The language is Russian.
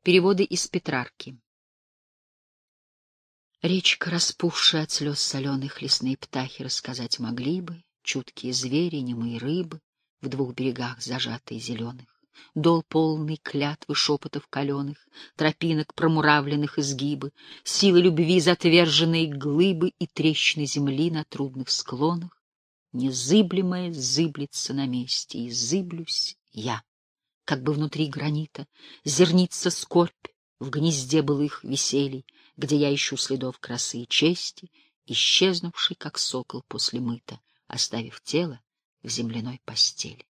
Переводы из Петрарки. Речка, распухшая от слез соленых, лесные птахи рассказать могли бы, чуткие звери, немые рыбы, в двух берегах зажатые зеленых. Дол полный клятвы шепотов каленых, тропинок промуравленных изгибы, силы любви затверженные глыбы и трещины земли на трудных склонах. Незыблемое зыблется на месте, и зыблюсь я. Как бы внутри гранита зернится скорбь в гнезде былых веселий, где я ищу следов красы и чести, исчезнувший, как сокол после мыта, оставив тело в земляной постели.